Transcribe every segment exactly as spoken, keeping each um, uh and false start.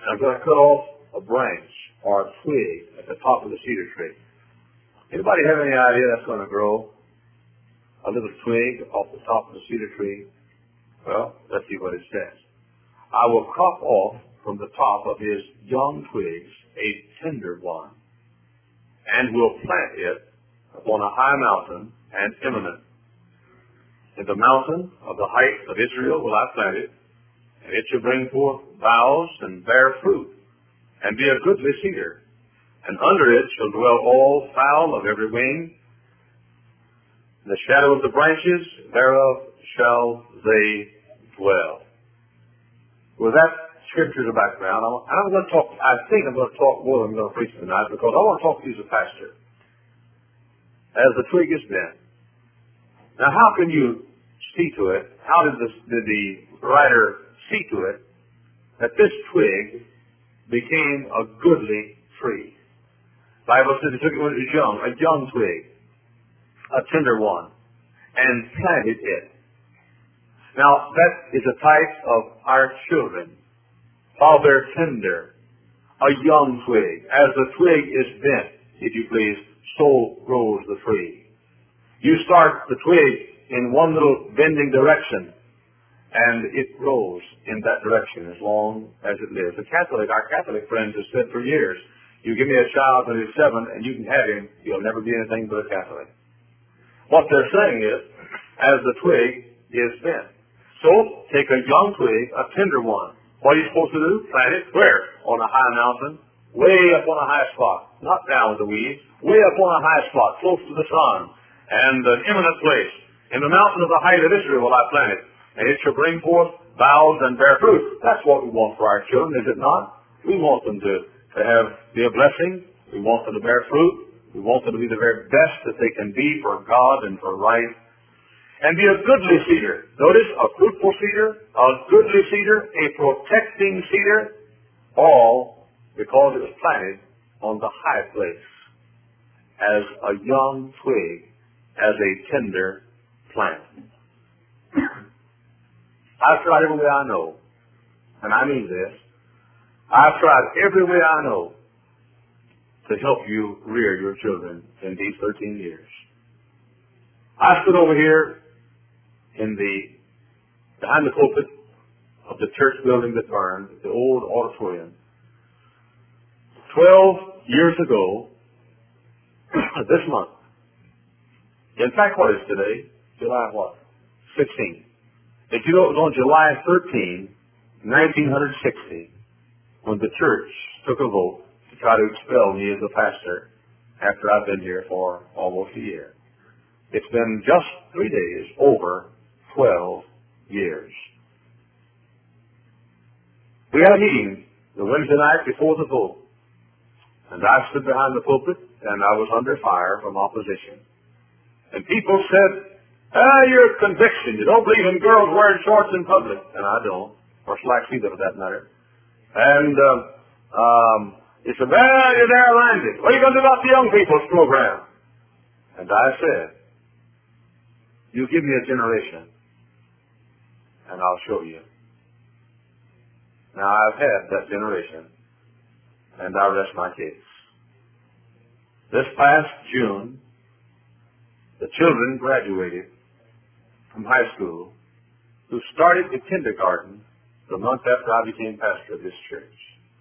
I'm going to cut off a branch or a twig at the top of the cedar tree. Anybody have any idea that's going to grow? A little twig off the top of the cedar tree? Well, let's see what it says. I will crop off from the top of his young twigs a tender one, and will plant it upon a high mountain and eminent. In the mountain of the height of Israel will I plant it, and it shall bring forth boughs and bear fruit, and be a goodly cedar. And under it shall dwell all fowl of every wing. In the shadow of the branches thereof shall they dwell. With that scripture as a background, I'm going to talk, I think I'm going to talk more than I'm going to preach tonight, because I want to talk to you as a pastor. As the twig is bent. Now how can you see to it, how did the, did the writer see to it, that this twig became a goodly tree? The Bible says he took it when it was young, a young twig, a tender one, and planted it. Now, that is a type of our children, while they're tender, a young twig. As the twig is bent, if you please, so grows the tree. You start the twig in one little bending direction, and it grows in that direction as long as it lives. The Catholic, our Catholic friends have said for years, you give me a child when he's seven and you can have him, he'll never be anything but a Catholic. What they're saying is, as the twig is bent. So, take a young twig, a tender one. What are you supposed to do? Plant it where? On a high mountain, way up on a high spot, not down with the weeds, way up on a high spot, close to the sun, and an eminent place. In the mountain of the height of Israel will I plant it, and it shall bring forth boughs and bear fruit. That's what we want for our children, is it not? We want them to, to have be a blessing. We want them to bear fruit. We want them to be the very best that they can be for God and for right. And be a goodly cedar. Notice, a fruitful cedar, a goodly cedar, a protecting cedar, all because it was planted on the high place as a young twig, as a tender plant. I've tried every way I know, and I mean this, I've tried every way I know to help you rear your children in these thirteen years. I stood over here in the, behind the pulpit of the church building that burned, the old auditorium, twelve years ago, this month. In fact, what is today? July what? sixteenth. Did you know it was on July thirteenth, nineteen sixty, when the church took a vote to try to expel me as a pastor after I've been here for almost a year. It's been just three days over twelve years. We had a meeting the Wednesday night before the vote, and I stood behind the pulpit, and I was under fire from opposition. And people said, ah, your conviction, you don't believe in girls wearing shorts in public. And I don't, or slacks either for that matter. And uh, um, he said, well, you're narrow-minded. What are you going to do about the young people's program? And I said, you give me a generation, and I'll show you. Now, I've had that generation, and I rest my case. This past June, the children graduated from high school who started the kindergarten the month after I became pastor of this church.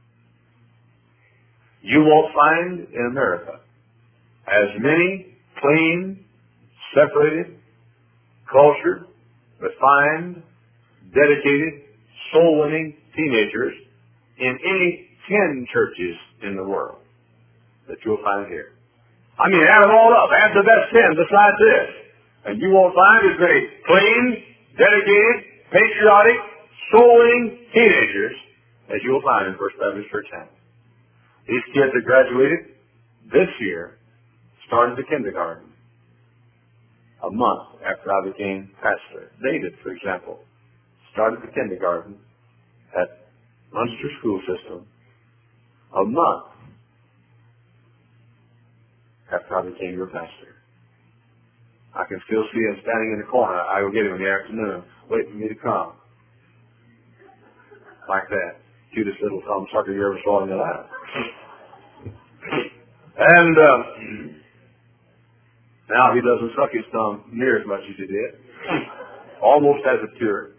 You won't find in America as many clean, separated, cultured, refined, dedicated, soul-winning teenagers in any ten churches in the world that you'll find here. I mean, add them all up. Add the best ten besides this. And you won't find as many clean, dedicated, patriotic, soul-winning teenagers as you'll find in First Baptist Church Hammond. These kids that graduated this year started the kindergarten a month after I became pastor. David, for example, started the kindergarten at Munster School System a month after I became your pastor. I can still see him standing in the corner. I will get him in the afternoon, waiting for me to come. Like that. Cutest little Tom Sucker you ever saw in your life. And uh, now he doesn't suck his thumb near as much as he did. Almost has it cured.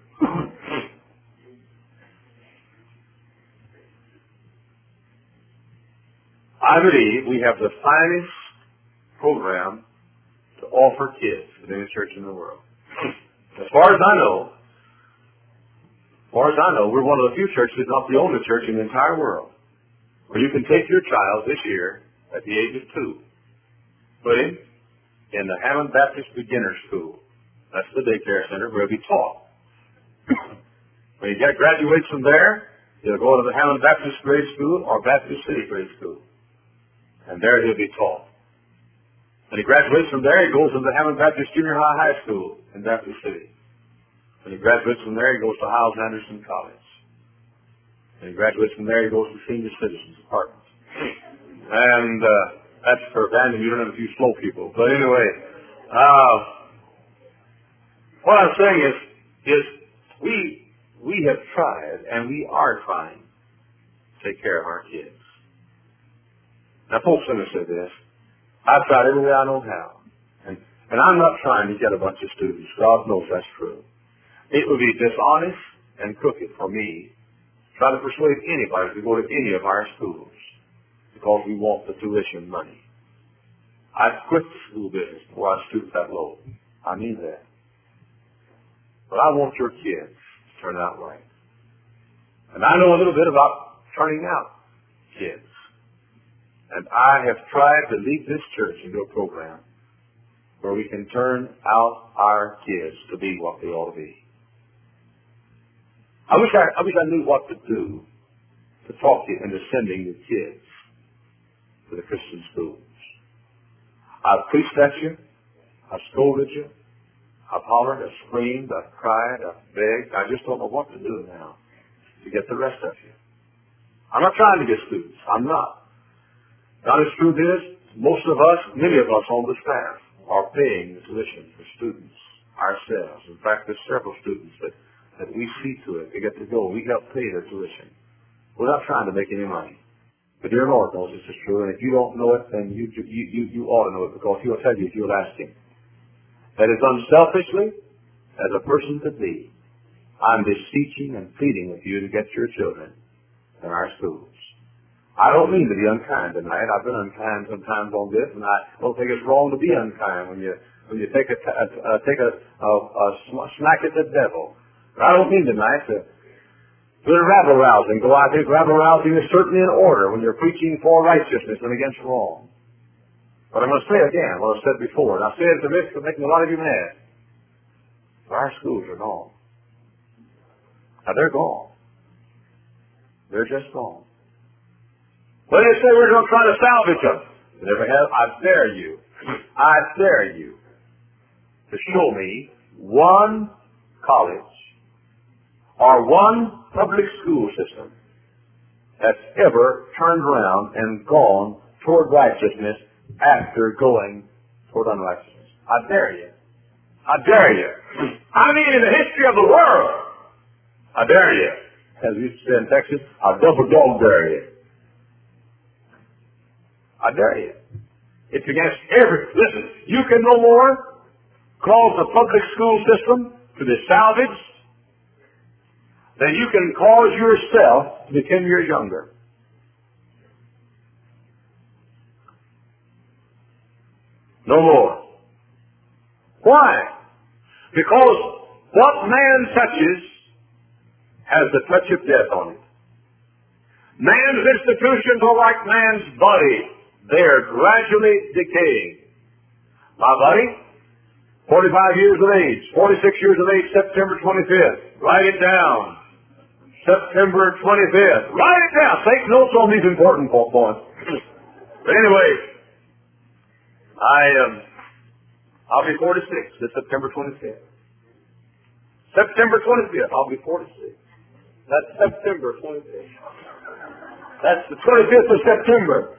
I believe we have the finest program to offer kids in any church in the world. As far as I know, as far as I know, we're one of the few churches, if not the only church in the entire world, where you can take your child this year at the age of two, put him in the Hammond Baptist Beginner School. That's the daycare center where he'll be taught. When he graduates from there, he'll go to the Hammond Baptist Grade School or Baptist City Grade School. And there he'll be taught. When he graduates from there, he goes to the Hammond Baptist Junior High High School in Baptist City. When he graduates from there, he goes to Hyles Anderson College. When he graduates from there, he goes to Senior Citizens Apartments. And uh, that's for abandoned. You don't have a few slow people. But anyway, uh, what I'm saying is, is we we have tried and we are trying to take care of our kids. Now, folks, let me say this. I've tried every way I know how. And, and I'm not trying to get a bunch of students. God knows that's true. It would be dishonest and crooked for me to try to persuade anybody to go to any of our schools because we want the tuition money. I'd quit the school business before I stoop that low. I mean that. But I want your kids to turn out right. And I know a little bit about turning out kids. And I have tried to lead this church into a program where we can turn out our kids to be what they ought to be. I wish I, I wish I knew what to do to talk you into sending your kids to the Christian schools. I've preached at you. I've scolded you. I've hollered. I've screamed. I've cried. I've begged. I just don't know what to do now to get the rest of you. I'm not trying to get students. I'm not. Now, the truth is, most of us, many of us on the staff, are paying the tuition for students ourselves. In fact, there's several students that, that we see to it. They get to go. We help pay their tuition. We're not trying to make any money. But dear Lord knows this is true, and if you don't know it, then you, you, you, you ought to know it, because he'll tell you if you'll ask him. That is unselfishly, as a person could be, I'm beseeching and pleading with you to get your children in our schools. I don't mean to be unkind tonight. I've been unkind sometimes on this, and I don't think it's wrong to be unkind when you when you take a uh, take a, a, a smack at the devil. But I don't mean tonight to do a rabble rousing. Though I think rabble rousing is certainly in order when you're preaching for righteousness and against wrong. But I'm going to say again what I've said before, and I say it at the risk of making a lot of you mad. Our schools are gone. Now they're gone. They're just gone. Well, they say we're going to try to salvage them. You never have. I dare you. I dare you to show me one college or one public school system that's ever turned around and gone toward righteousness after going toward unrighteousness. I dare you. I dare you. I mean, in the history of the world, I dare you. As we say in Texas, I double dog dare you. I dare you. It's against every... Listen, you can no more cause the public school system to be salvaged than you can cause yourself to be ten years younger. No more. Why? Because what man touches has the touch of death on it. Man's institutions are like man's body. They are gradually decaying. My buddy, forty-five years of age, forty-six years of age, September twenty-fifth. Write it down. September twenty-fifth. Write it down. Take notes on these important points. But anyway, I um, I'll be forty-six this September twenty-fifth. September twenty-fifth, I'll be forty-six. That's September twenty-fifth. That's the twenty-fifth of September.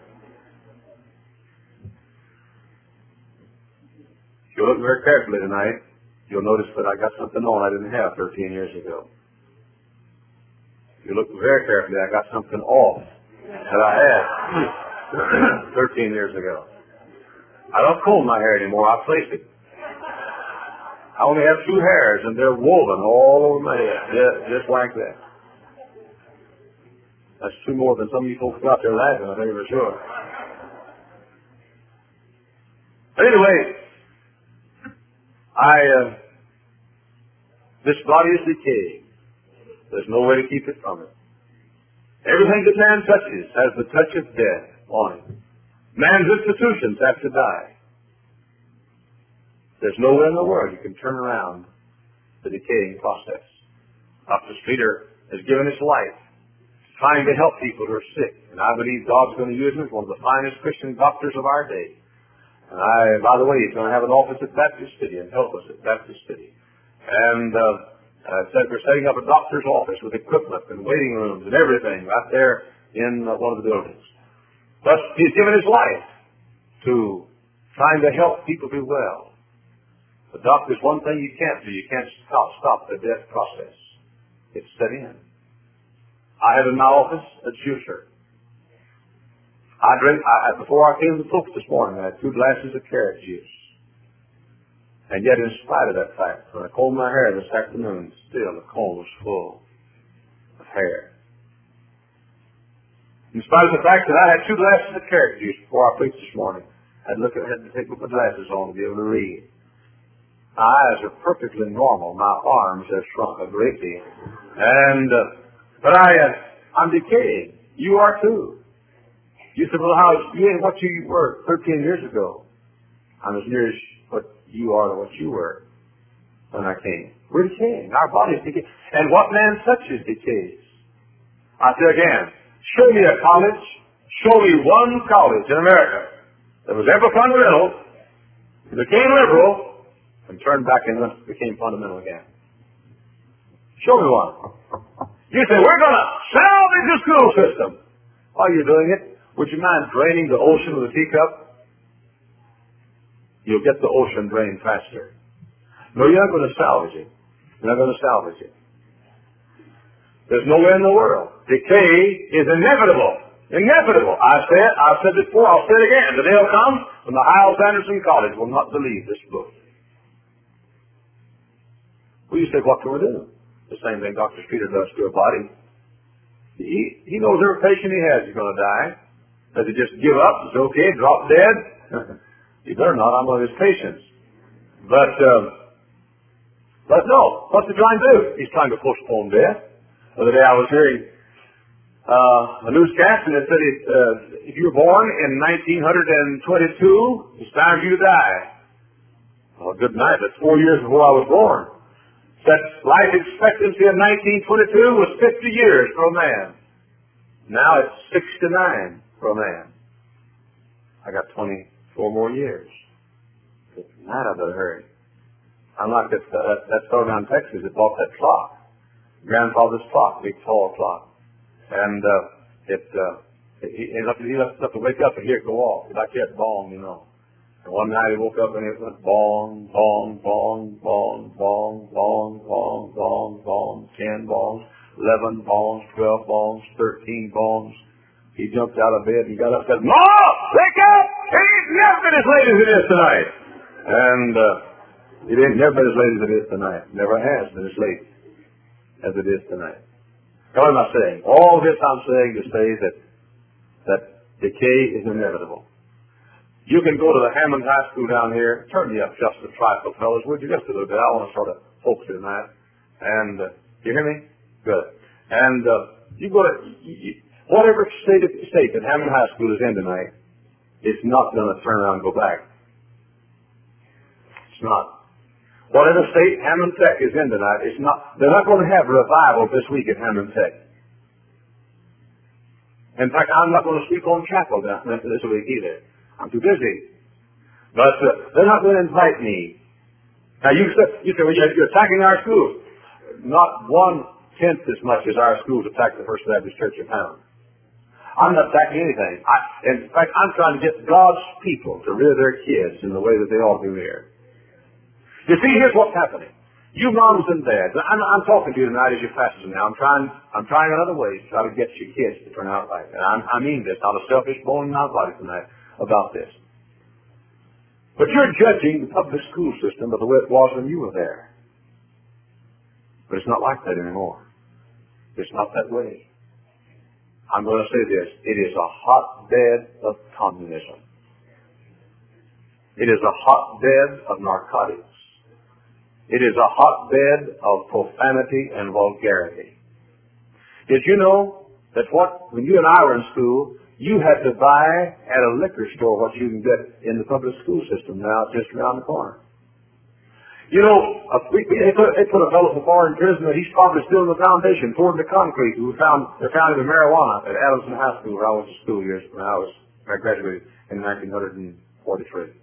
If you look very carefully tonight, you'll notice that I got something on I didn't have thirteen years ago. you look very carefully, I got something off that I had thirteen years ago. I don't comb my hair anymore. I place it. I only have two hairs, and they're woven all over my head, just, just like that. That's two more than some of you folks out there laughing, I think for sure. But anyway, I, uh, this body is decaying. There's no way to keep it from it. Everything that man touches has the touch of death on it. Man's institutions have to die. There's nowhere in the world you can turn around the decaying process. Doctor Streeter has given his life trying to help people who are sick, and I believe God's going to use him as one of the finest Christian doctors of our day. And I, by the way, he's going to have an office at Baptist City and help us at Baptist City. And uh, uh, said we're setting up a doctor's office with equipment and waiting rooms and everything right there in uh, one of the buildings. But he's given his life to trying to help people do well. The doctor's one thing you can't do. You can't stop, stop the death process. It's set in. I had in my office a juicer. I drank, I, before I came to the books this morning, I had two glasses of carrot juice. And yet, in spite of that fact, when I combed my hair this afternoon, still the comb was full of hair. In spite of the fact that I had two glasses of carrot juice before I preached this morning, I had to look at, had to take my glasses on to be able to read. My eyes are perfectly normal. My arms have shrunk a great deal. And, uh, but I, uh, I'm decaying. You are too. You said, well, how, you ain't what you were thirteen years ago. I'm as near as what you are to what you were when I came. We're decaying. Our bodies decay. And what man touches decays. I say again, show me a college, show me one college in America that was ever fundamental, became liberal, and turned back and became fundamental again. Show me one. You say, we're going to salvage the school system. While you're doing it, would you mind draining the ocean with a teacup? You'll get the ocean drained faster. No, you're not going to salvage it. You're not going to salvage it. There's no way in the world. Decay is inevitable. Inevitable. I said, I've said it before, I'll say it again. The day will come when the Hiles Anderson College will not believe this book. Well, you say, what can we do? The same thing Doctor Streeter does to a body. He, he knows every patient he has is going to die. Does he just give up? It's okay, drop dead? He better not. I'm one of his patients. But, um, but no. What's he trying to do? He's trying to postpone death. The other day I was hearing uh, a newscast, and it said it, uh, if you were born in nineteen twenty-two, it's time for you to die. Well, good night. That's four years before I was born. That life expectancy in nineteen twenty-two was fifty years for a man. Now it's sixty-nine for a man. I got twenty-four more years. Good night, I better hurry. I'm like that, uh, that fellow down in Texas that bought that clock. Grandfather's clock, big tall clock. And uh, it, uh, he, he, left, he left stuff to wake up and hear it go off. Like that bong, you know. And one night he woke up and it went bong, bong, bong, bong, bong, bong, bong, bong, bong, ten bongs, eleven bongs, twelve bongs, thirteen bongs. He jumped out of bed and got up and said, Ma, wake up! It ain't never been as late as it is tonight. And uh, it ain't never been as late as it is tonight. Never has been as late as it is tonight. What am I saying? All this I'm saying to say that that decay is inevitable. You can go to the Hammond High School down here. Turn me up just a trifle, fellas, would you? Just a little bit. I want to sort of focus you tonight. And uh, you hear me? Good. And uh, you go to you, you, whatever state, state that Hammond High School is in tonight, it's not going to turn around and go back. It's not. Whatever state Hammond Tech is in tonight, it's not. They're not going to have a revival this week at Hammond Tech. In fact, I'm not going to speak on chapel this week either. I'm too busy. But uh, they're not going to invite me. Now you say, you say, well, you're attacking our schools. Not one-tenth as much as our schools attack the First Baptist Church of Hammond. I'm not attacking anything. I, in fact, I'm trying to get God's people to rear their kids in the way that they all do here. You see, here's what's happening. You moms and dads, I'm, I'm talking to you tonight as your pastor now. I'm trying, I'm trying another way to try to get your kids to turn out right. And I'm, I mean this, not a selfish bone in my body tonight about this. But you're judging the public school system by the way it was when you were there. But it's not like that anymore. It's not that way. I'm going to say this. It is a hotbed of communism. It is a hotbed of narcotics. It is a hotbed of profanity and vulgarity. Did you know that what, when you and I were in school, you had to buy at a liquor store what you can get in the public school system now just around the corner? You know, uh, we, they, put, they put a fellow before in prison that he's probably still in the foundation, poured the concrete. We found, they found him in marijuana at Adamson High School where I went to school years when I was, I graduated in nineteen forty-three.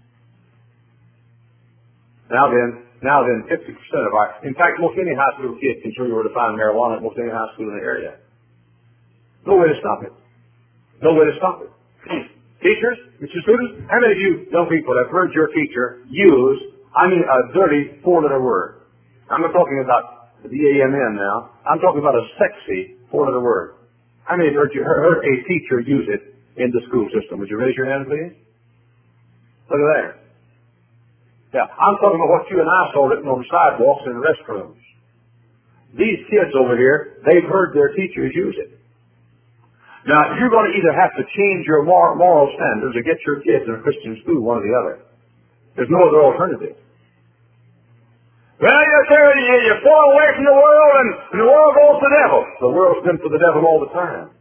Now then, now then, fifty percent of our, in fact, most any high school kid can show you where to find marijuana at most any high school in the area. No way to stop it. No way to stop it. Teachers, Mister Students, how many of you young people have heard your teacher use, I mean, a dirty four-letter word? I'm not talking about the A M N now. I'm talking about a sexy four-letter word. How many have heard, you, heard a teacher use it in the school system? Would you raise your hand, please? Look at there. Yeah, I'm talking about what you and I saw written on sidewalks and restrooms. These kids over here, they've heard their teachers use it. Now, you're going to either have to change your moral, moral standards or get your kids in a Christian school, one or the other. There's no other alternative. Well, you're there, you fall away from the world, and the world goes to the devil. The world's been for the devil all the time.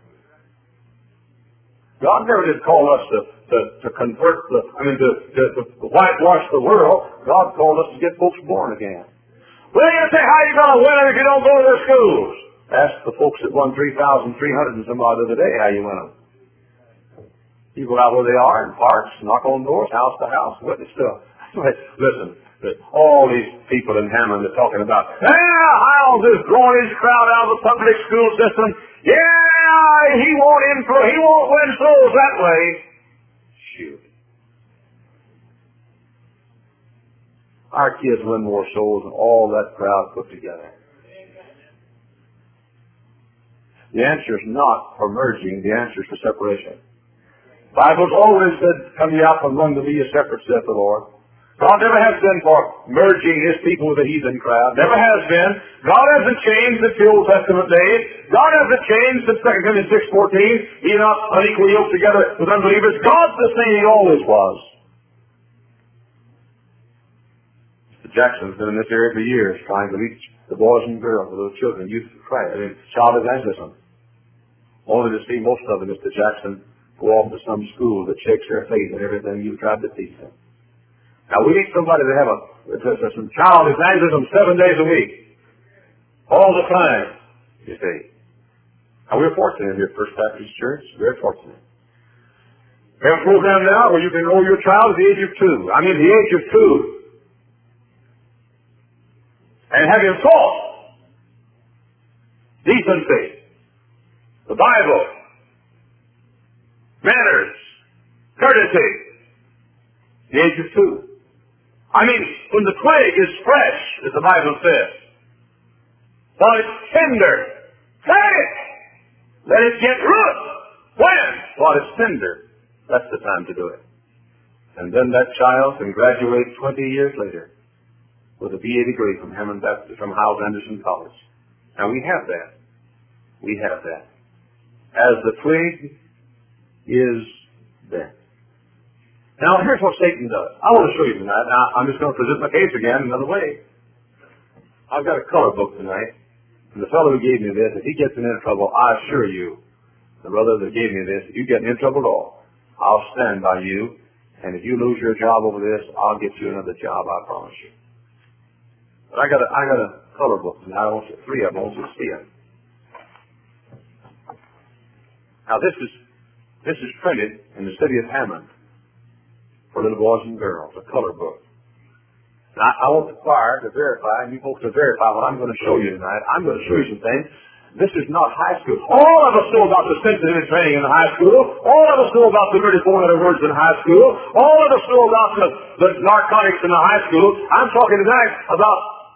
God never did call us to, to, to convert the, I mean, to, to, to whitewash the world. God called us to get folks born again. Well, you say, how are you going to win them if you don't go to their schools? Ask the folks that won three thousand three hundred and some odd the other day how you win them. You go out where they are in parks, knock on doors, house to house, witness to them. Listen, all these people in Hammond are talking about, yeah, Hiles is drawing his crowd out of the public school system. Yeah, he won't influence, he won't win souls that way. Shoot. Our kids win more souls than all that crowd put together. The answer is not for merging, the answer is for separation. The Bible's always said, come ye out from among them, be ye separate, saith the Lord. God never has been for merging his people with the heathen crowd. Never has been. God hasn't changed since the Old Testament days. God hasn't changed since Second Corinthians six fourteen. Ye not unequally yoked together with unbelievers. God's the same he always was. Mister Jackson's been in this area for years trying to reach the boys and girls, the little children, youth of Christ, I mean, child evangelism. Only to see most of them, Mister Jackson, go off to some school that shakes their faith in everything you've tried to teach them. Now, we need somebody to have a, some child evangelism seven days a week. All the time, you see. Now, we're fortunate here at First Baptist Church. We're fortunate. We have a program now where you can enroll your child at the age of two. I mean, the age of two. And have him taught decency, the Bible, manners, courtesy, the age of two. I mean, when the twig is fresh, as the Bible says, while it's tender, plant it. Let it get root. When? While it's tender. That's the time to do it. And then that child can graduate twenty years later with a B A degree from Hammond Baptist, from Hyles Anderson College. Now we have that. We have that. As the twig is bent. Now, here's what Satan does. I want to show you tonight. Now, I'm just going to present my case again another way. I've got a color book tonight, and the fellow who gave me this, if he gets in any trouble, I assure you, the brother that gave me this, if you get in trouble at all, I'll stand by you, and if you lose your job over this, I'll get you another job, I promise you. But I got a, I got a color book tonight. I want you, three of them, I want you to see them. Now, this is, this is printed in the city of Hammond, for little boys and girls, a color book. Now, I want the choir to verify, and you folks to verify what I'm going to show you tonight. I'm going to show you some things. This is not high school. All of us know about the sensitive training in high school. All of us know about the dirty four-letter words in high school. All of us know about the, the narcotics in the high school. I'm talking tonight about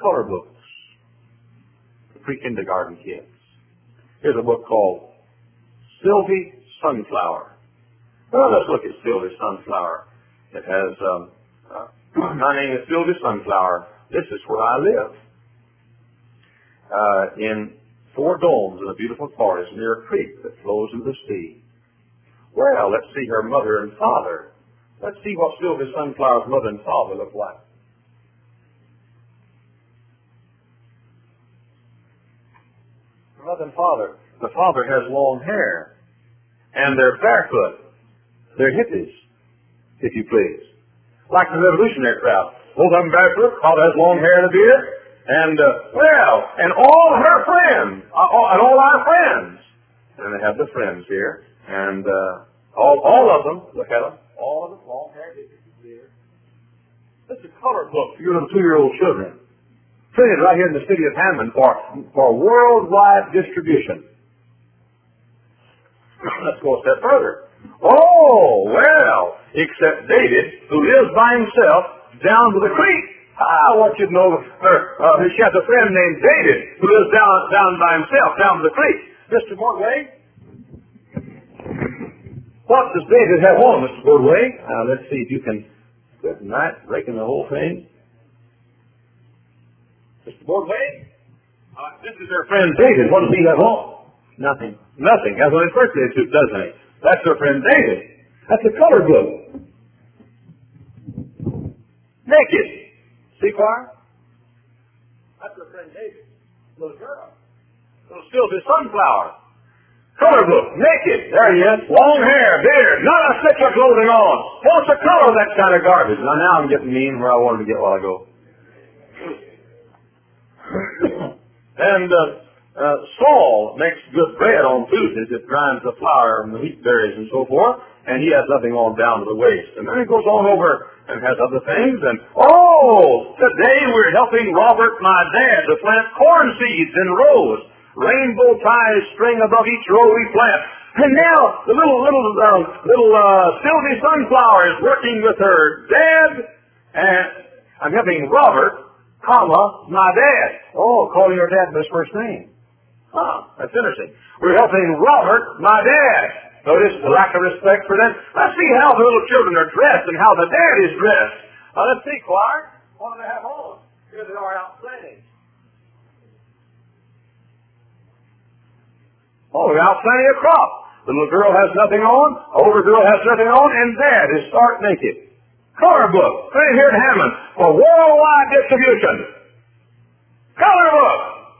color books for pre-kindergarten kids. Here's a book called Sylvie Sunflower. Well, let's look at Sylvie Sunflower. It has, um, uh, my name is Sylvie Sunflower. This is where I live. Uh, in four domes in a beautiful forest near a creek that flows into the sea. Well, let's see her mother and father. Let's see what Sylvie Sunflower's mother and father look like. Her mother and father. The father has long hair. And they're barefoot. They're hippies, if you please. Like the revolutionary crowd. Both of them barefoot, father has long hair and a beard. And, uh, well, and all her friends, uh, all, and all our friends. And they have the friends here. And uh, all all of them, look at them, all of them, long hair, beard. This is a color book for your little two-year-old children. Printed right here in the city of Hammond for, for worldwide distribution. Let's go a step further. Oh, well, except David, who lives by himself down to the creek. I want you to know, uh, uh, she has a friend named David who lives down down by himself, down to the creek. Mister Bordway, what does David have on, Mister Bordway? Uh, let's see if you can, good night, breaking the whole thing. Mister Bordway, uh, this is her friend David. What does he have on? Nothing. Nothing. Has on his birthday suit, doesn't he? That's her friend David. That's a color book. Naked. See, choir? That's her friend David. Little girl. Little Sylvie Sunflower. Color book. Naked. There he is. Long hair. Beard. Not a stitch of clothing on. What's the color of that kind of garbage? Now, now I'm getting mean where I wanted to get while ago. and uh, uh, Saul makes good bread on Tuesdays. It grinds the flour and the wheat berries and so forth. And he has nothing on down to the waist. And then he goes on over and has other things. And, oh, today we're helping Robert, my dad, to plant corn seeds in rows. Rainbow ties string above each row we plant. And now the little, little, uh, little uh, Sylvie Sunflower is working with her dad. And I'm helping Robert, comma, my dad. Oh, calling her dad by his first name. Huh, that's interesting. We're helping Robert, my dad. Notice the lack of respect for them. Let's see how the little children are dressed and how the dad is dressed. Uh, let's see, choir. What do they have on? Here they are out playing. Oh, they're out planting a crop. The little girl has nothing on, the older girl has nothing on, and dad is stark naked. Color book, printed here at Hammond for worldwide distribution. Color book.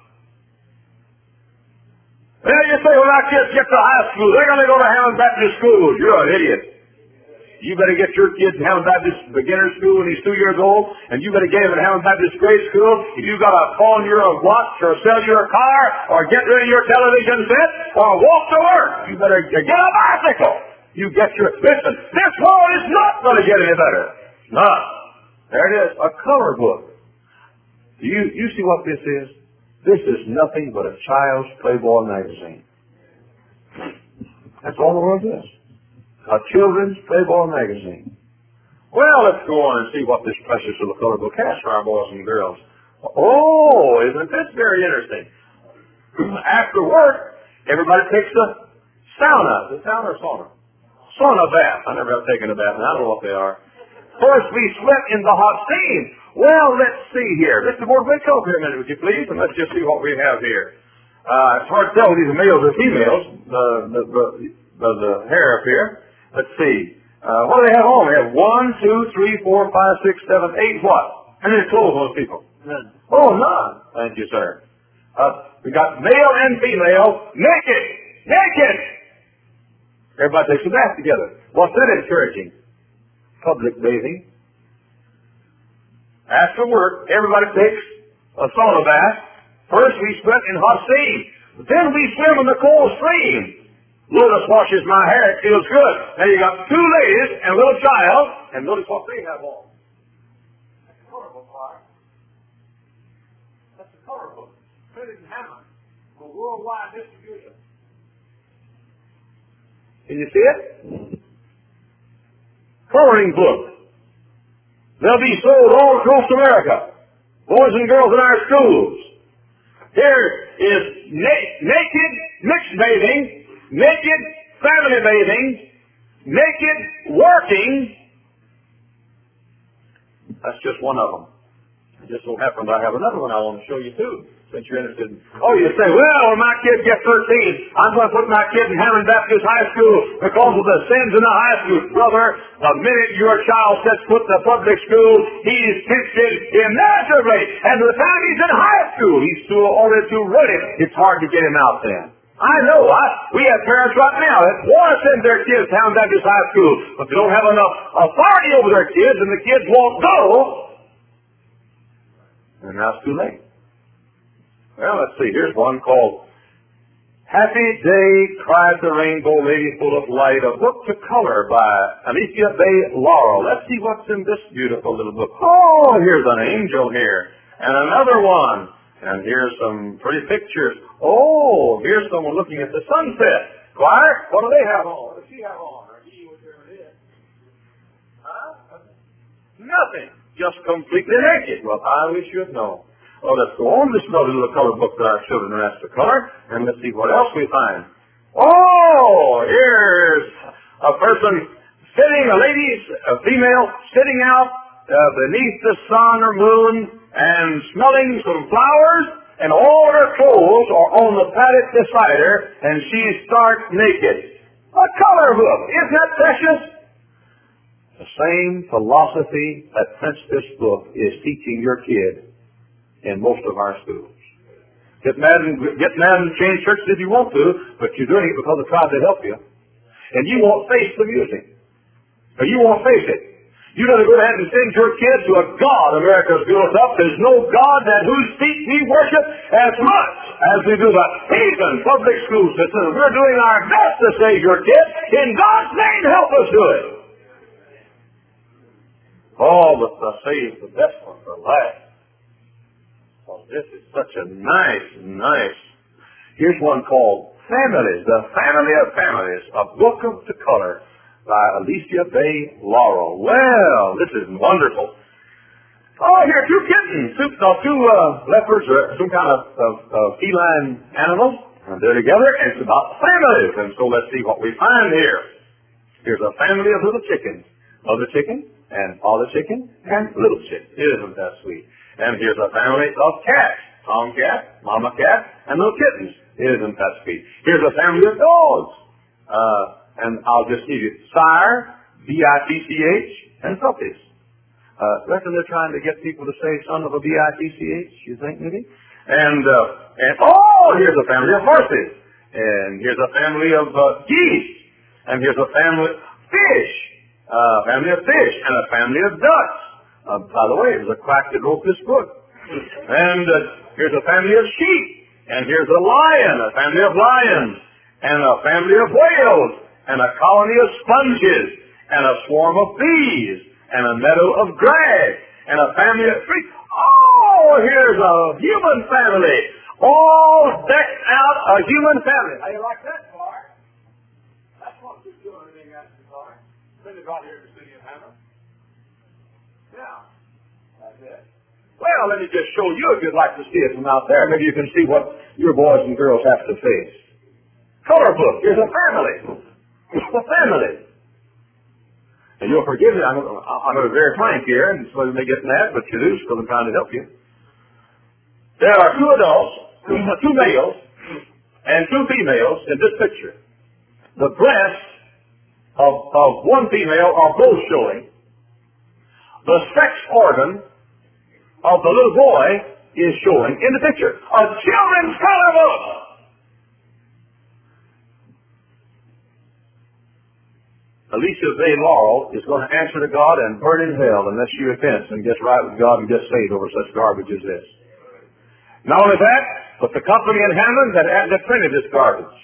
Well, you say, when our kids get to high school, they're going to go to Hammond Baptist School. You're an idiot. You better get your kids in Hammond Baptist beginner school when he's two years old, and you better get him in Hammond Baptist grade school. If you've got to pawn your watch or sell your car or get rid of your television set or walk to work, you better get a bicycle. You get your, listen, this world is not going to get any better. No. There it is, a color book. Do you, you see what this is? This is nothing but a child's Playboy magazine. That's all the world is. A children's Playboy magazine. Well, let's go on and see what this precious little color book has for our boys and girls. Oh, isn't this very interesting? After work, everybody takes a sauna. The sauna or sauna? Sauna bath. I never have taken a bath, and I don't know what they are. First, we sweat in the hot steam. Well, let's see here. Mister Bordway, come up here a minute, would you please? And let's just see what we have here. Uh, it's hard to tell whether these are males or females, the, the, the, the, the hair up here. Let's see. Uh, what do they have on? They have one, two, three, four, five, six, seven, eight, what? How many clothes on those people? None. Oh, none. Thank you, sir. Uh, we got male and female naked. Naked! Everybody takes a bath together. What's that encouraging? Public bathing. After work, everybody takes a sauna bath. First, we sweat in hot steam. Then we swim in the cold stream. Lotus washes my hair. It feels good. Now you got two ladies and a little child, and notice what they have on. That's a color book, Clark. That's a color book. Printed in Hammond for worldwide distribution. Can you see it? Coloring book. They'll be sold all across America. boys and girls in our schools. Here is na- naked mixed bathing, naked family bathing, naked working. That's just one of them. It just so happens I have another one I want to show you too, since you're interested in. Oh, you say, well, when my kids get thirteen, I'm going to put my kids in Hammond Baptist High School because of the sins in the high school. Brother, the minute your child sets foot in the public school, he's tempted immeasurably. And by the time he's in high school, he's too already too ruddy. It's hard to get him out then. I know. I, we have parents right now that want to send their kids to Hammond Baptist High School, but they don't have enough authority over their kids, and the kids won't go. And now it's too late. Well, let's see. Here's one called Happy Day, Cried the Rainbow Lady Full of Light, a book to color by Alicia Bay Laurel. Let's see what's in this beautiful little book. Oh, here's an angel here. And another one. And here's some pretty pictures. Oh, here's someone looking at the sunset. Choir, what do they have on? What does she have on? Or he, whatever it is. Huh? Nothing. Just completely naked. Well, I wish you'd know. Well, let's go on. This is another little color book that our children are asked to color, and let's see what else we find. Oh, here's a person sitting, a lady, a female, sitting out uh, beneath the sun or moon and smelling some flowers, and all her clothes are on the paddock beside her, and she's stark naked. A color book. Isn't that precious? The same philosophy that prints this book is teaching your kid in most of our schools. Get mad and get mad and change churches if you want to, but you're doing it because they're trying to help you. And you won't face the music. Or you won't face it. You got to go ahead and send your kid to a God America's built up. There's no God at whose feet we worship as much as we do the heathen public school system. We're doing our best to save your kid. In God's name, help us do it. Oh, but to save the best one for last. Oh, this is such a nice, nice. Here's one called Families, The Family of Families, a book of the color by Alicia Bay Laurel. Well, this is wonderful. Oh, here are two kittens, two, no, two uh, leopards or some kind of, of, of feline animals. And they're together, and it's about families. And so let's see what we find here. Here's a family of little chickens. Mother chicken, and father chicken, and little chicken. Isn't that sweet? And here's a family of cats. Tom cat, mama cat, and little kittens. Isn't that sweet? Here's a family of dogs. Uh, and I'll just give you sire, B I T C H, and puppies. Uh, reckon they're trying to get people to say son of a B I T C H, you think maybe? And, uh, and, oh, here's a family of horses. And here's a family of uh, geese. And here's a family of fish. A uh, family of fish and a family of ducks. Uh, by the way, it was a quack that wrote this book. And uh, here's a family of sheep. And here's a lion, a family of lions. And a family of whales. And a colony of sponges. And a swarm of bees. And a meadow of grass. And a family of trees. Oh, here's a human family. All decked out a human family. How you like that, Clark? That's what you're doing in the car. Send it right here to the city of Hammond. Yeah, that's it. Well, let me just show you if you'd like to see it from out there. Maybe you can see what your boys and girls have to face. Color book. Here's a family. A family. And you'll forgive me. I'm, I'm very frank here, and so you may get mad, but you do, because I'm trying to help you. There are two adults, two males, and two females in this picture. The breasts Of, of one female are both showing. The sex organ of the little boy is showing in the picture. A children's color book. Alicia Bay Laurel is going to answer to God and burn in hell unless she repents and gets right with God and gets saved over such garbage as this. Not only that, but the company in Hammond that, that printed this garbage.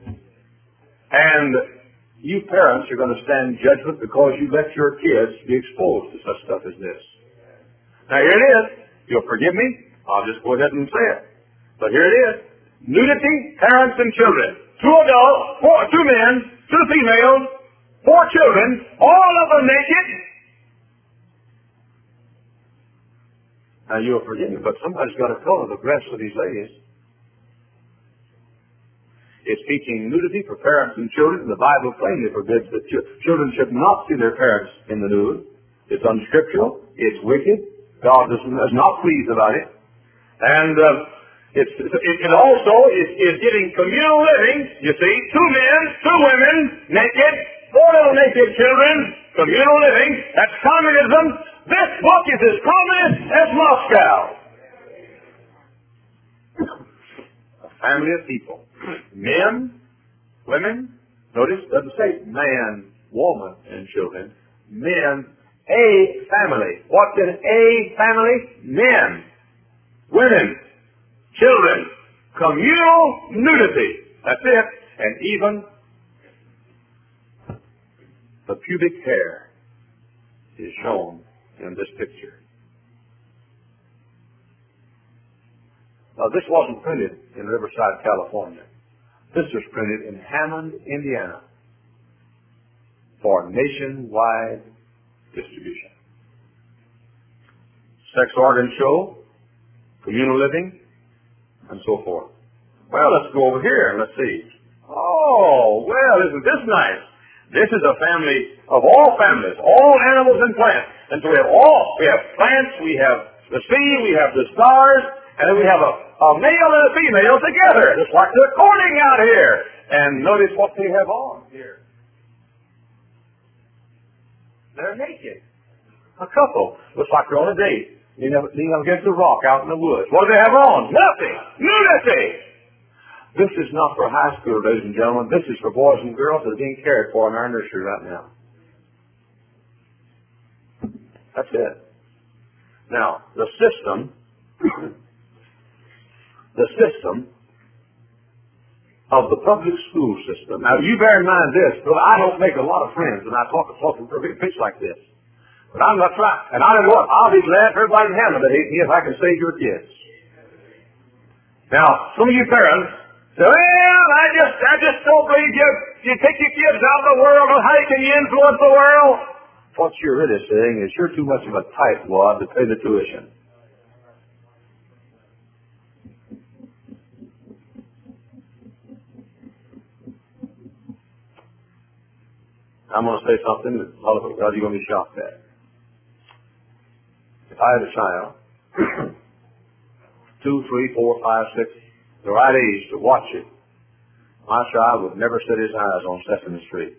And you parents are going to stand judgment because you let your kids be exposed to such stuff as this. Now here it is. You'll forgive me. I'll just go ahead and say it. But here it is. Nudity, parents and children. Two adults, four, two men, two females, four children, all of them naked. Now you'll forgive me, but somebody's got to color the breasts of these ladies. It's teaching nudity for parents and children. The Bible plainly forbids that ch- children should not see their parents in the nude. It's unscriptural. It's wicked. God is, is not pleased about it. And uh, it's, it, it also is, is giving communal living. You see, two men, two women, naked, four little naked children, communal living. That's communism. This book is as communist as Moscow. A family of people. Men, women, notice it doesn't say man, woman, and children. Men, a family. What's in a family? Men, women, children, communal nudity. That's it. And even the pubic hair is shown in this picture. Now, this wasn't printed in Riverside, California. This was printed in Hammond, Indiana, for nationwide distribution. Sex organ show, communal living, and so forth. Well, let's go over here and let's see. Oh, well, isn't this nice? This is a family of all families, all animals and plants. And so we have all, we have plants, we have the sea, we have the stars, and then we have a, a male and a female together, just like they're courting out here. And notice what they have on here. They're naked. A couple. Looks like they're on a date. You know, leaning up against a rock out in the woods. What do they have on? Nothing. Nudity. This is not for high school, ladies and gentlemen. This is for boys and girls that are being cared for in our nursery right now. That's it. Now, the system, the system of the public school system. Now, you bear in mind this, but I don't make a lot of friends when I talk to talk to a big pitch like this. But I'm not trying. And I know what? I'll be glad for everybody in heaven to hate me if I can save your kids. Now, some of you parents say, well, I just, I just don't believe you. You take your kids out of the world, and how can you influence the world? What you're really saying is you're too much of a tightwad to pay the tuition. I'm going to say something that a lot of you are going to be shocked at. If I had a child, two, three, four, five, six, the right age to watch it, my child would never set his eyes on Sesame Street.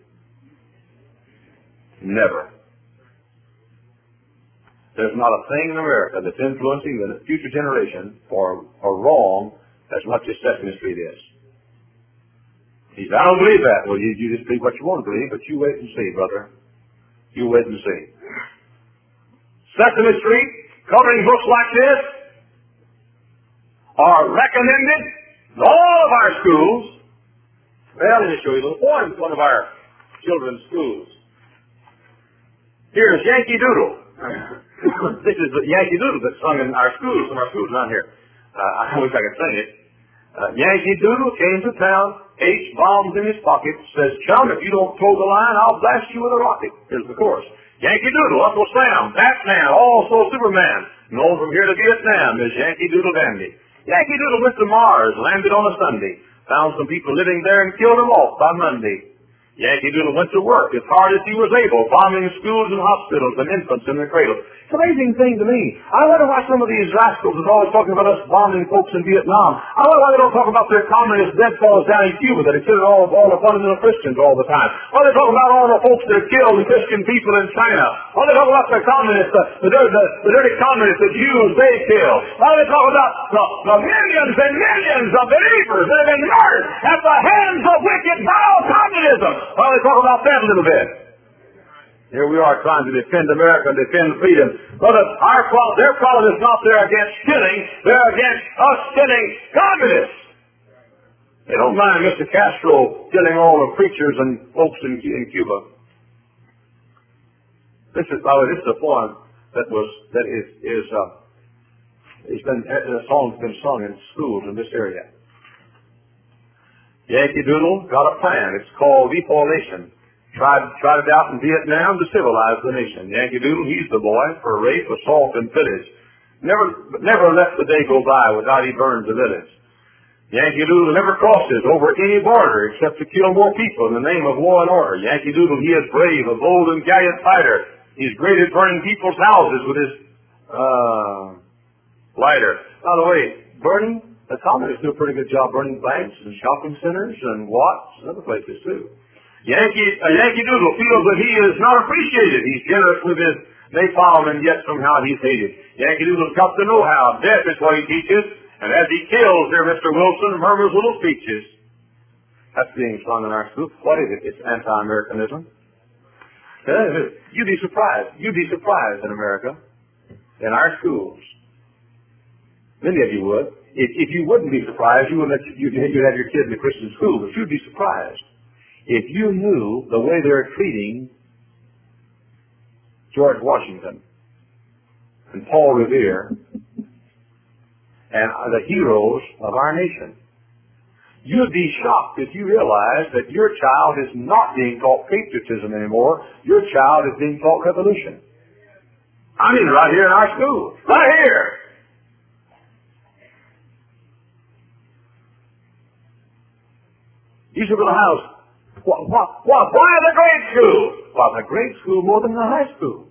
Never. There's not a thing in America that's influencing the future generation for, for wrong as much as Sesame Street is. He said, I don't believe that. Well, you, you just believe what you want to believe, but you wait and see, brother. You wait and see. Sesame Street, coloring books like this, are recommended in all of our schools. Well, let me show you a little poem in one of our children's schools. Here's Yankee Doodle. This is the Yankee Doodle that's sung in our schools, some of our schools around here. Uh, I wish I could sing it. Uh, Yankee Doodle came to town, H bombs in his pocket, says, chum, if you don't toe the line, I'll blast you with a rocket. Here's the chorus. Yankee Doodle, Uncle Sam, Batman, also Superman, known from here to Vietnam is Yankee Doodle Dandy. Yankee Doodle went to Mars, landed on a Sunday, found some people living there and killed them off by Monday. Yankee Doodle went to work as hard as he was able, bombing schools and hospitals and infants in the cradle. It's an amazing thing to me. I wonder why some of these rascals are always talking about us bombing folks in Vietnam. I wonder why they don't talk about their communist dead fellows down in Cuba that consider all, all the fundamental Christians all the time. Why they talk about all the folks that are killed, the Christian people in China. Why they talk about the communists, the, the, the, the dirty communists, the Jews they kill. Why they talk about the, the millions and millions of believers that have been murdered at the hands of wicked, vile communism. Why they talk about that a little bit. Here we are trying to defend America and defend freedom. But our problem, their problem is not they're against killing, they're against us killing communists. They don't mind Mister Castro killing all the preachers and folks in, in Cuba. This is, by the way, this is a poem that was, that is, is, uh, it's been, a song's been sung in schools in this area. Yankee Doodle got a plan. It's called Deportation. Tried, tried it out in Vietnam to civilize the nation. Yankee Doodle, he's the boy for rape, assault, and pillage. Never, never let the day go by without he burns the village. Yankee Doodle never crosses over any border except to kill more people in the name of law and order. Yankee Doodle, he is brave, a bold and gallant fighter. He's great at burning people's houses with his uh, lighter. By the way, burning, the communists do a pretty good job burning banks and shopping centers and Watts and other places too. Yankee, uh, Yankee Doodle feels that he is not appreciated. He's generous with his napalm, and yet somehow he's hated. Yankee Doodle's got the know-how. Death is what he teaches, and as he kills, there Mister Wilson murmurs little speeches. That's being sung in our school. What is it? It's anti-Americanism. You'd be surprised. You'd be surprised in America, in our schools. Many of you would. If, if you wouldn't be surprised, you would let you, you'd have your kid in a Christian school, but you'd be surprised if you knew the way they're treating George Washington and Paul Revere and the heroes of our nation. You'd be shocked if you realize that your child is not being taught patriotism anymore. Your child is being taught revolution. I mean, right here in our school. Right here. You should go to the house. Why, why, why, why the grade school? Why the grade school more than the high school?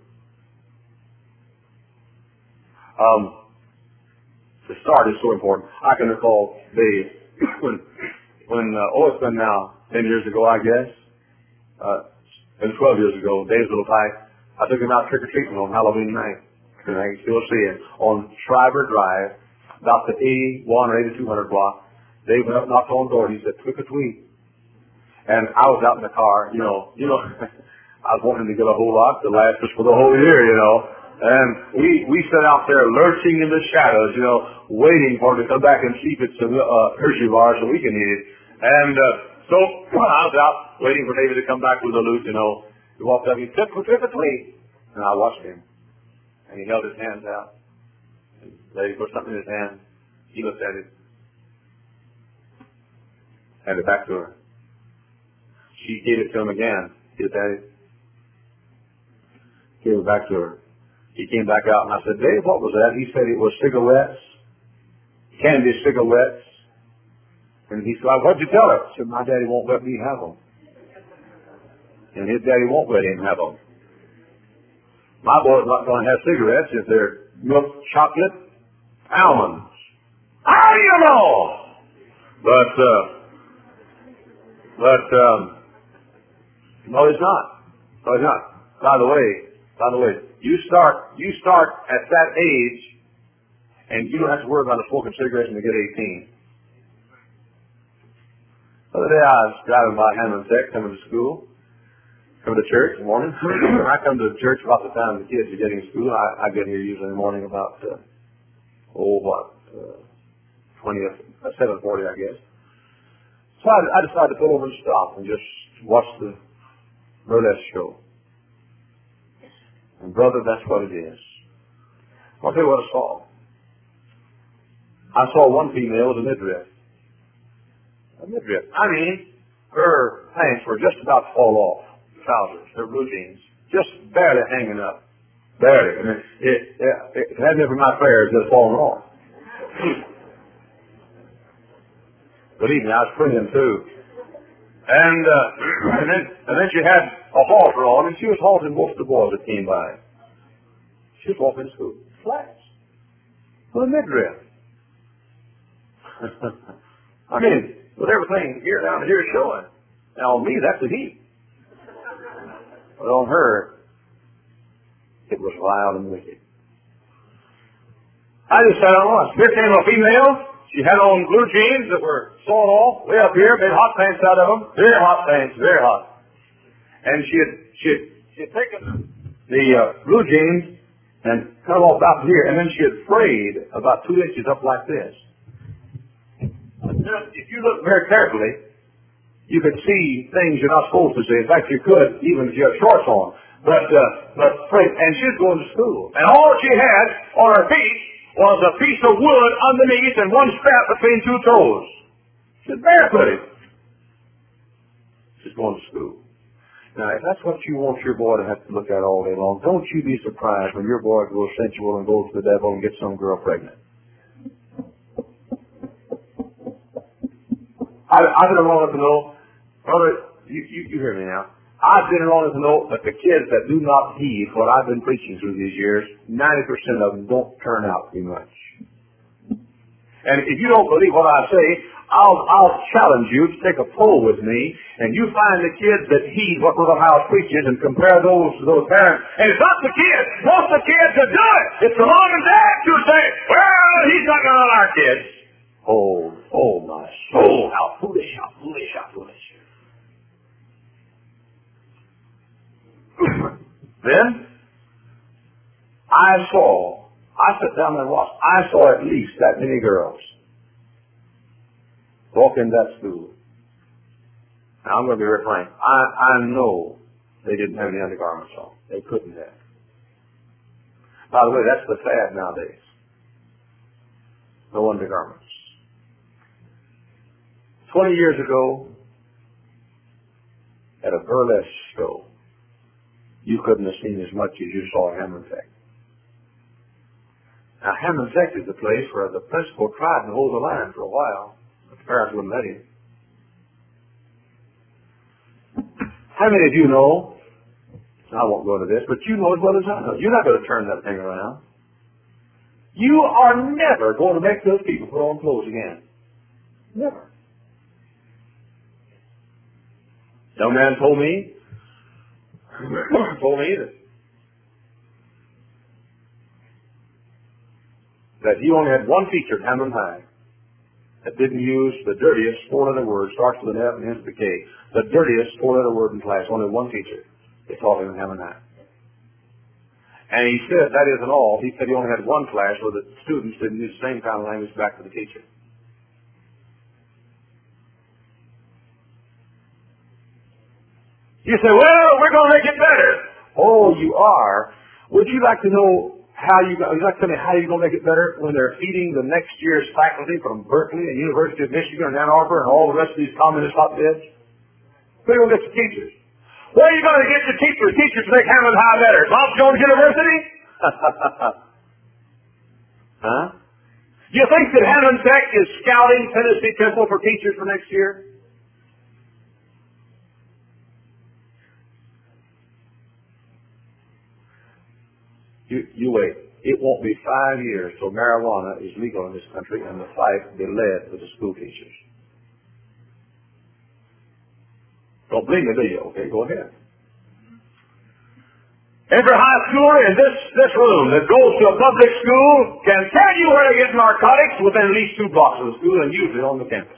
Um, the start is so important. I can recall days when, when uh, oh, it's been now ten years ago, I guess, uh, and twelve years ago, Dave's little pipe. I took him out trick or treating on Halloween night, and I can still see it on Shriver Drive, about the eighty-one or eighty-two hundred block. Dave went up, knocked on the door, and he said, "Trick or treat." And I was out in the car, you know, you know, I was wanting to get a whole lot to last us for the whole year, you know. And we, we sat out there lurching in the shadows, you know, waiting for him to come back and see if it's a uh, Hershey bar so we can eat it. And uh, so I was out waiting for David to come back with the loot, you know. He walked up, he said, "Trick or treat." And I watched him. And he held his hands out. And the lady put something in his hand. He looked at it. Handed it back to her. She gave it to him again. He looked at it. Gave it back to her. He came back out and I said, "Dave, what was that?" He said it was cigarettes. Candy cigarettes. And he said, "What'd you tell her?" I said, "My daddy won't let me have them. And his daddy won't let him have them. My boy's not going to have cigarettes if they're milk chocolate almonds." How do you know? But, uh, but, um, no, it's not. No, it's not. By the way, by the way, you start, you start at that age, and you don't have to worry about smoking cigarettes until you get eighteen. The other day I was driving by Hammond Tech, coming to school, coming to church in the morning. I come to church about the time the kids are getting to school. I, I get here usually in the morning about, uh, oh, what, uh, twentieth, uh, seven forty, I guess. So I, I decided to pull over and stop and just watch the burlesque show. And brother, that's what it is. I'll tell you what I saw. I saw one female with a midriff. A midriff. I mean, her pants were just about to fall off. Trousers, her blue jeans, just barely hanging up. Barely. I mean, it, it, it hadn't been for my prayers, it had fallen off. Believe me, I was praying too. And, uh, and then, and then she had a halter on, and she was halting most of the boys that came by. She was walking to school. Flats. With a midriff. I mean, with everything here down here showing. Now on me, that's a heat. But on her, it was wild and wicked. I just sat on once. Here came a female. She had on blue jeans that were sawn off way up here, made hot pants out of them. Very hot pants, very hot. And she had, she had, she had taken the uh, blue jeans and cut off about here, and then she had frayed about two inches up like this. If you look very carefully, you could see things you're not supposed to see. In fact, you could, even if you have shorts on. But, uh, but frayed. And she was going to school. And all she had on her feet was a piece of wood underneath and one strap between two toes. She's barefooted. She's going to school. Now, if that's what you want your boy to have to look at all day long, don't you be surprised when your boy goes sensual and goes to the devil and gets some girl pregnant. I, I've been around enough to know, brother, you, you, you hear me now. I've been around enough to know that the kids that do not heed what I've been preaching through these years, ninety percent of them don't turn out to be much. And if you don't believe what I say, I'll, I'll challenge you to take a poll with me, and you find the kids that heed what Brother House preaches and compare those to those parents. And it's not the kids. Most of the kids that do it. It's the mom and dad who say, well, he's not going to our kids. Oh, oh my soul, how foolish, how foolish, how foolish. Then, I saw, I sat down and watched, I saw at least that many girls walk in that school. Now, I'm going to be very frank. I, I know they didn't have any undergarments on. They couldn't have. By the way, that's the fad nowadays. No undergarments. Twenty years ago, at a burlesque show, you couldn't have seen as much as you saw at Hammond Tech. Now, Hammond Tech is the place where the principal tried to hold the line for a while, but the parents wouldn't let him. How many of you know, I won't go into this, but you know as well as I know, you're not going to turn that thing around. You are never going to make those people put on clothes again. Never. Young man told me, told me that, that he only had one teacher at Hammond High that didn't use the dirtiest four-letter word, starts with an F and ends with a K, the dirtiest four-letter word in class. Only one teacher. They taught him at Hammond High. And he said that isn't all. He said he only had one class where the students didn't use the same kind of language back to the teacher. You say, well, we're going to make it better. Oh, you are. Would you like to know how you, would you like to tell me how you're going to make it better when they're feeding the next year's faculty from Berkeley and University of Michigan and Ann Arbor and all the rest of these communist hotbeds? Where are you going to get your teachers? Where are you going to get your teachers? Teachers to make Hammond High better. Bob Jones University? Huh? Do you think that Hammond Tech is scouting Tennessee Temple for teachers for next year? You, you wait. It won't be five years till marijuana is legal in this country and the fight will be led with the school teachers. Don't believe me, do you? Okay, go ahead. Every high schooler in this, this room that goes to a public school can tell you where to get narcotics within at least two blocks of the school and usually on the campus.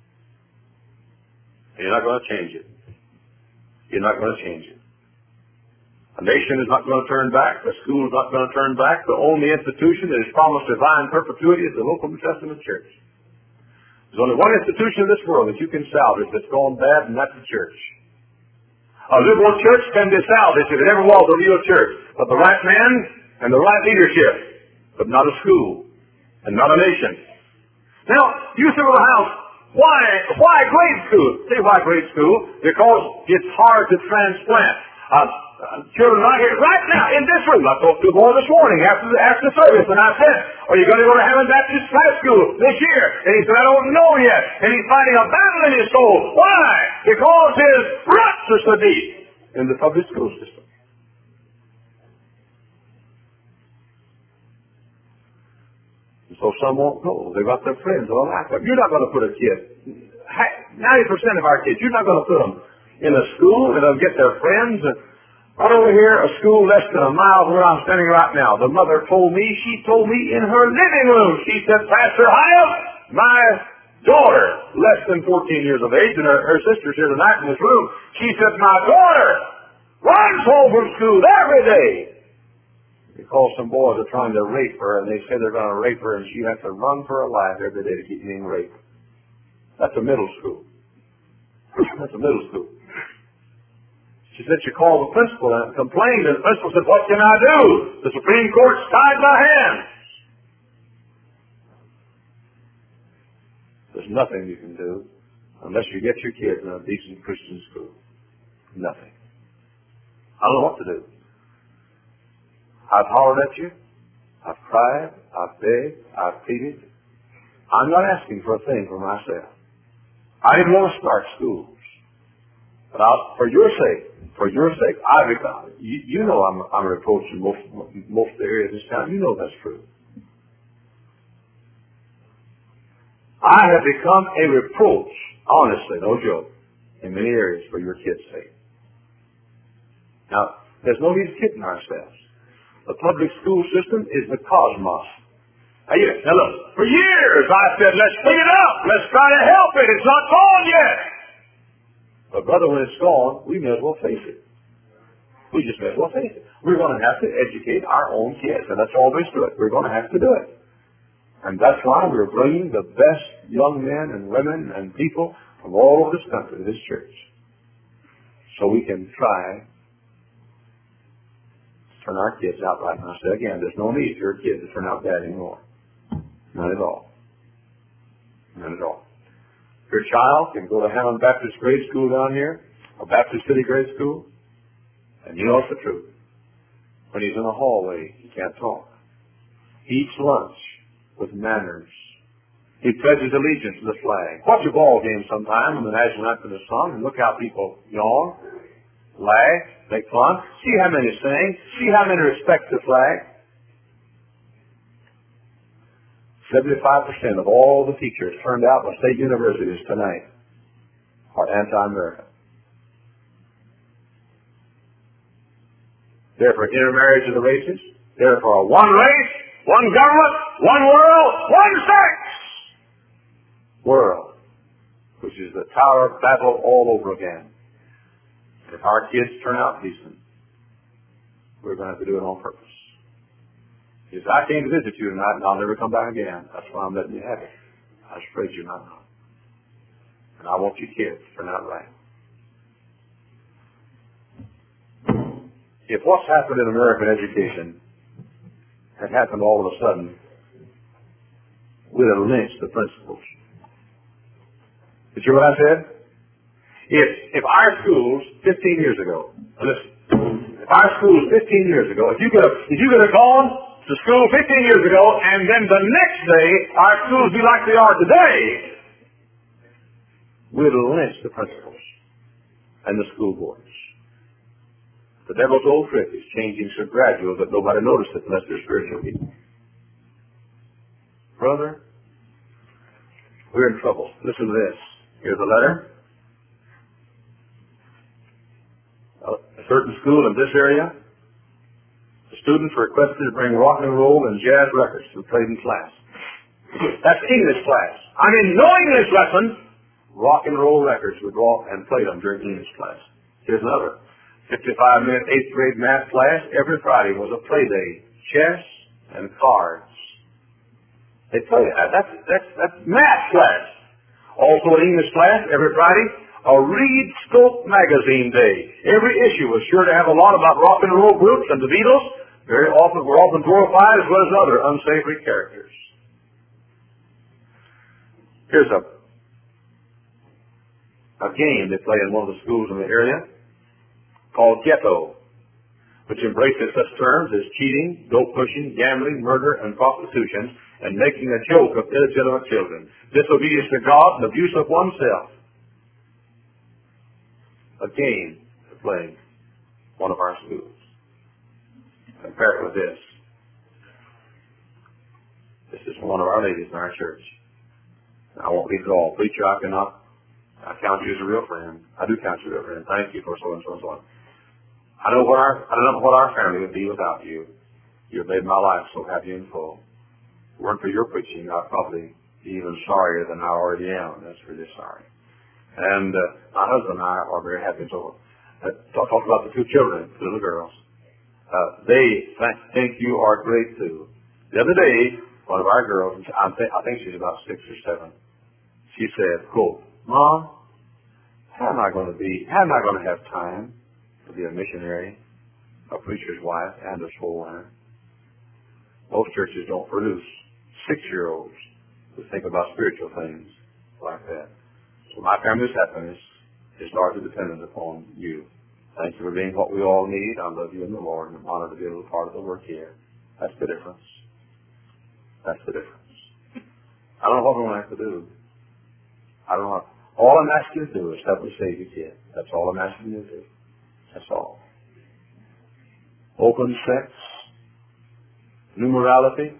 You're not going to change it. You're not going to change it. A nation is not going to turn back. The school is not going to turn back. The only institution that has promised divine perpetuity is the local New Testament church. There's only one institution in this world that you can salvage that's gone bad, and that's the church. A liberal church can be salvaged if it ever was a real church. But the right men and the right leadership, but not a school and not a nation. Now, you say, well, house, why, why grade school? Say why grade school? Because it's hard to transplant. Uh, Uh, children right here, right now, in this room. I talked to a boy this morning after the, after the service, and I said, are you going to go to Hammond Baptist High School this year? And he said, I don't know yet. And he's fighting a battle in his soul. Why? Because his roots are so deep in the public school system. And so some won't go. They've got their friends all laugh at them. You're not going to put a kid, ninety percent of our kids, you're not going to put them in a school and they'll get their friends. And right over here, a school less than a mile from where I'm standing right now. The mother told me, she told me in her living room, she said, Pastor Hyam, my daughter, less than fourteen years of age, and her, her sister's here tonight in this room, she said, my daughter runs home from school every day because some boys are trying to rape her, and they say they're going to rape her, and she has to run for her life every day to keep being raped. That's a middle school. That's a middle school. She said she called the principal and complained, and the principal said, what can I do? The Supreme Court's tied my hands. There's nothing you can do unless you get your kids in a decent Christian school. Nothing. I don't know what to do. I've hollered at you. I've cried. I've begged. I've pleaded. I'm not asking for a thing for myself. I didn't want to start schools. But I'll, for your sake, for your sake, I become, you, you know I'm, I'm a reproach in most, most of the areas of this town. You know that's true. I have become a reproach, honestly, no joke, in many areas for your kids' sake. Now, there's no need kidding ourselves. The public school system is the cosmos. Now, you, now look, for years I said, let's clean it up. Let's try to help it. It's not gone yet. But brother, when it's gone, we may as well face it. We just may as well face it. We're going to have to educate our own kids, and that's all there is to it. We're going to have to do it. And that's why we're bringing the best young men and women and people from all over this country to this church. So we can try to turn our kids out right now. I say again, there's no need for your kids to turn out bad anymore. None at all. None at all. Your child can go to Hammond Baptist grade school down here, or Baptist City grade school, and you know it's the truth. When he's in the hallway, he can't talk. He eats lunch with manners. He pledges allegiance to the flag. Watch a ball game sometime when the national anthem is sung and look how people yawn, lag, make fun. See how many sing. See how many respect the flag. seventy-five percent of all the teachers turned out by state universities tonight are anti-American. They're for intermarriage of the races. They're for one race, one government, one world, one sex. World, which is the Tower of Babel all over again. If our kids turn out decent, we're going to have to do it on purpose. Because I came to visit you tonight and I'll never come back again. That's why I'm letting you have it. I was afraid you might not. And I want you kids to turn out right. If what's happened in American education had happened all of a sudden, we'd have lynched the principals. Did you hear what I said? If if our schools fifteen years ago, listen, if our schools fifteen years ago, if you could have if you could have gone to school fifteen years ago and then the next day our schools be like they are today, we'd have lynched the principals and the school boards. The devil's old trick is changing so gradual that nobody notices it unless they're spiritual people. Brother, we're in trouble. Listen to this. Here's a letter. A certain school in this area, the students were requested to bring rock and roll and jazz records to be played in class. That's English class. I mean, no English lesson. Rock and roll records were brought and played them during English class. Here's another. fifty-five minute eighth grade math class. Every Friday was a play day. Chess and cards. They play that. That's, that's, that's math class. Also in English class, every Friday, a Reed Scope magazine day. Every issue was sure to have a lot about rock and roll groups and the Beatles. Very often were often glorified as well as other unsavory characters. Here's a, a game they play in one of the schools in the area called Ghetto, which embraces such terms as cheating, dope pushing, gambling, murder, and prostitution, and making a joke of illegitimate children, disobedience to God, and abuse of oneself. A game to play one of our schools. Compare it with this. This is one of our ladies in our church. I won't leave it all. Preacher, I cannot. I count you as a real friend. I do count you as a real friend. Thank you for so and so and so on. I know what our I don't know what our family would be without you. You have made my life so happy and full. If it weren't for your preaching, I'd probably be even sorrier than I already am. That's really sorry. And uh, my husband and I are very happy. So, uh, talk, talk about the two children, the little girls. Uh, they th- think you are great too. The other day, one of our girls, I think, I think she's about six or seven, she said, quote, Mom, how am I going to be, how am I going to have time to be a missionary, a preacher's wife, and a soul winner? Most churches don't produce six-year-olds who think about spiritual things like that. So my family's happiness is largely dependent upon you. Thank you for being what we all need. I love you in the Lord, and I'm honored to be a little part of the work here. That's the difference. That's the difference. I don't know what I'm going to have to do. I don't know. All I'm asking you to do is help me save your kid. That's all I'm asking you to do. That's all. Open sex, new morality.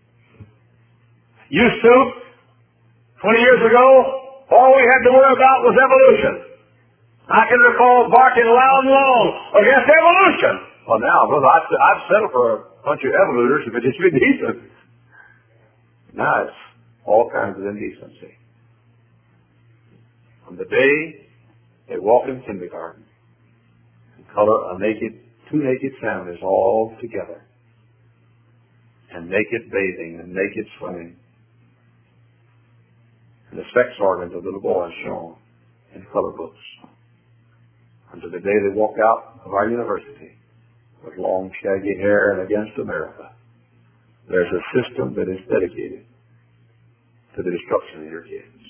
Used to, twenty years ago, all we had to worry about was evolution. I can recall barking loud and long against evolution. Well, now, brother, I've, I've settled for a bunch of evoluters if it just be decent. Now it's all kinds of indecency. On the day they walk in kindergarten and color a naked, two naked families all together, and naked bathing and naked swimming, and the sex organs of little boys shown in color books. Until the day they walk out of our university with long shaggy hair and against America, there's a system that is dedicated to the destruction of your kids.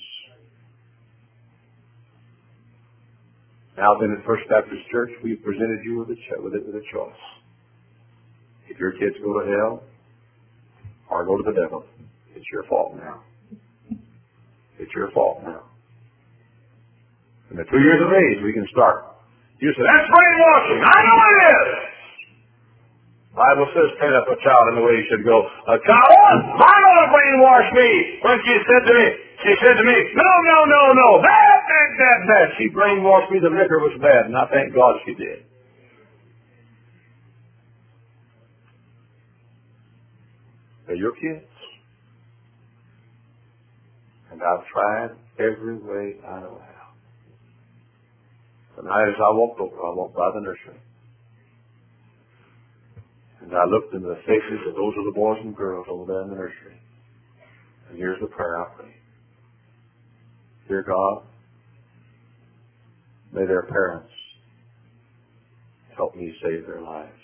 Now then, at First Baptist Church, we've presented you with a, cho- with, a, with a choice. If your kids go to hell or go to the devil, it's your fault now. It's your fault now. And at two years of age, we can start. You say, that's brainwashing. I know it is. The Bible says, train up a child in the way he should go. A child, oh, my mother brainwashed me when she said to me, she said to me, no, no, no, no, bad, bad, bad, bad. She brainwashed me the liquor was bad, and I thank God she did. They're your kids. And I've tried every way I know how. Tonight as I walked over, I walked by the nursery. And I looked into the faces of those little boys and girls over there in the nursery. And here's the prayer I pray. Dear God, may their parents help me save their lives.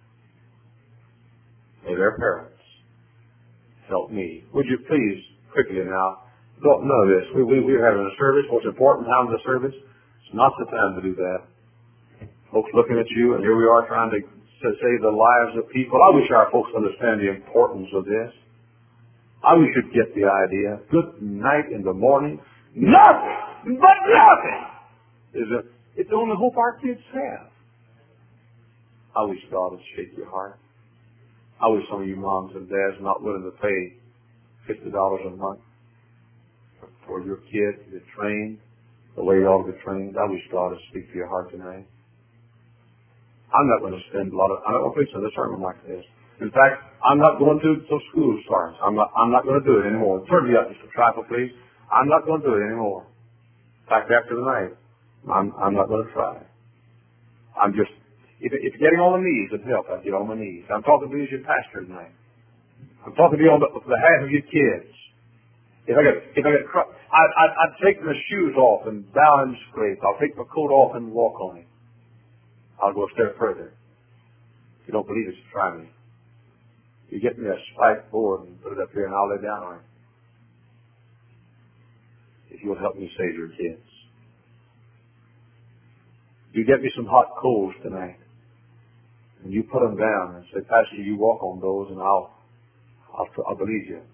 May their parents help me. Would you please, quickly now, don't know this. We, we, we're having a service. What's important now in the service? It's not the time to do that. Folks looking at you, and here we are trying to, to save the lives of people. I wish our folks understand the importance of this. I wish you'd get the idea. Good night in the morning. Nothing but nothing is a, it's the only hope our kids have. I wish God would shake your heart. I wish some of you moms and dads not willing to pay fifty dollars a month for, for your kid to get trained the way you ought to be trained. I wish God would speak to your heart tonight. I'm not going to spend a lot of, I don't think so, this sermon like this. In fact, I'm not going to those school starts. I'm not, I'm not going to do it anymore. Turn me up just a trifle, please. I'm not going to do it anymore. In fact, after tonight, I'm, I'm not going to try. I'm just, if, if getting on my knees would help, I'd get on my knees. I'm talking to you as your pastor tonight. I'm talking to you on the, the behalf of your kids. If I get, if I get, I'd, I'd, I'd take my shoes off and bow and scrape. I'll take my coat off and walk on it. I'll go a step further. If you don't believe it, try me. You get me a spike board and put it up here and I'll lay down on it. If you'll help me save your kids. You get me some hot coals tonight. And you put them down and say, Pastor, you walk on those and I'll, I'll, I'll believe you.